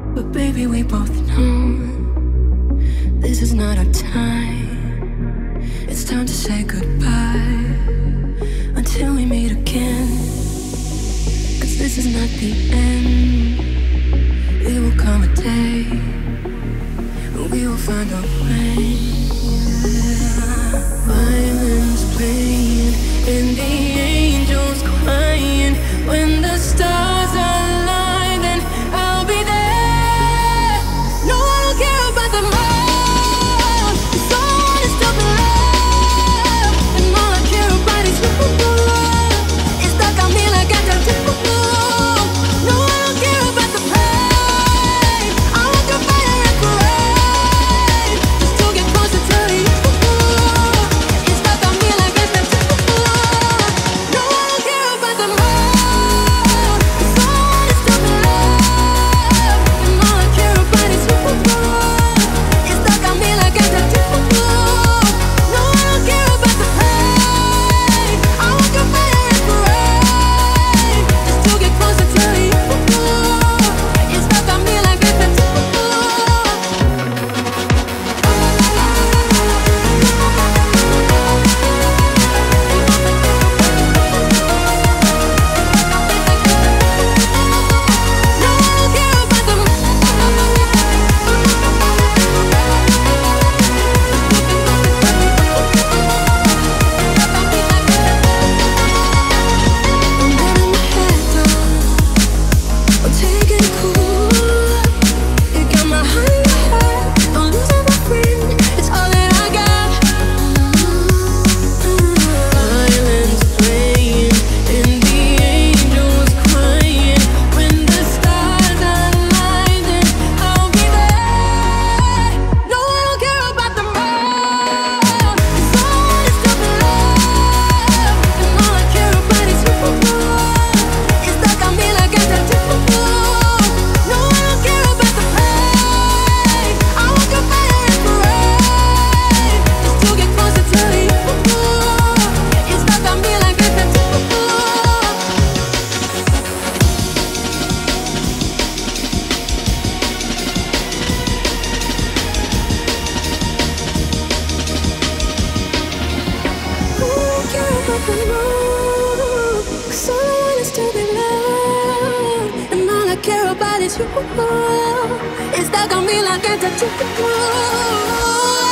But baby, we both know this is not our time. It's time to say goodbye until we meet again. 'Cause this is not the end. It will come a day when we will find a way. Violins playing and the angels crying. When the stars align, then I'll be there. No, I don't care about the moon. It's all is still love, and all I care about is you. It's stuck on me like I got to. No, I don't care about the pain. I want the fire and parade just to get closer to you. It's stuck on me like I got to. No, I don't care about the moon. It's stuck on me like a tattoo.